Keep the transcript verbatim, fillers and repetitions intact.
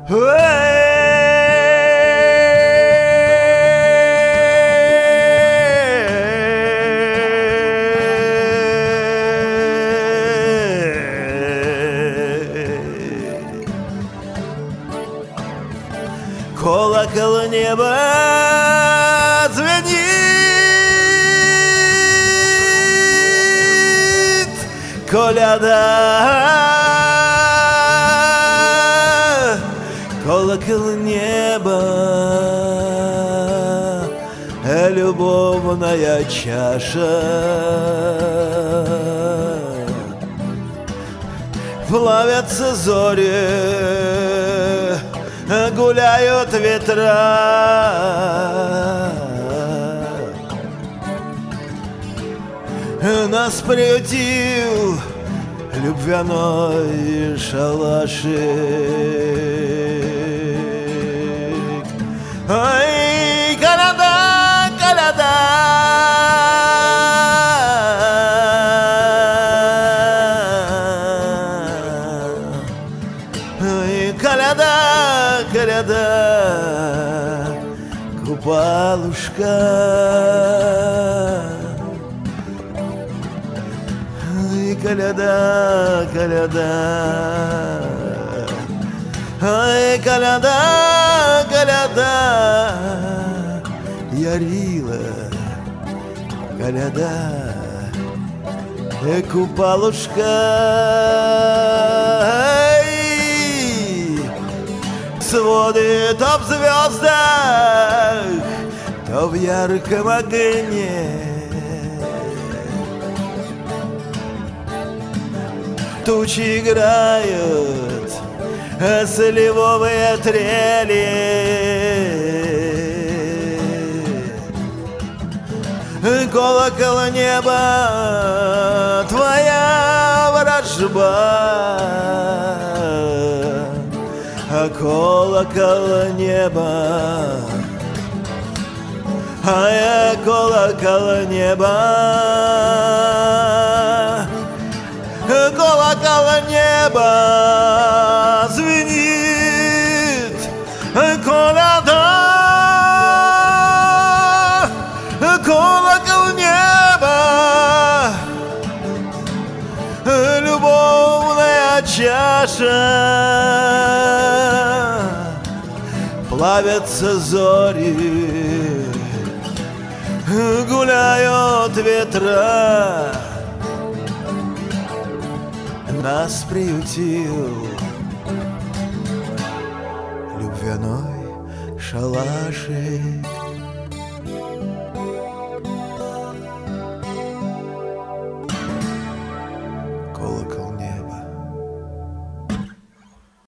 Колокол неба звенит, коляда. Колокол неба, любовная чаша. Плавятся зори, гуляют ветра. Нас приютил любвяной шалашик. Ай, коляда, коляда, ай, коляда, коляда, купалушка. Коляда, коляда, ай, коляда, коляда, ярила, коляда, купалушка. Ай, своды то в звездах, то в ярком огне. Тучи играют, сливовые трели. Колокол неба, твоя вражба. Колокол неба, а я колокол неба. Колокол неба звенит, коляда. Колокол неба, любовная чаша. Плавятся зори, гуляют ветра. Нас приютил любвяной шалашик.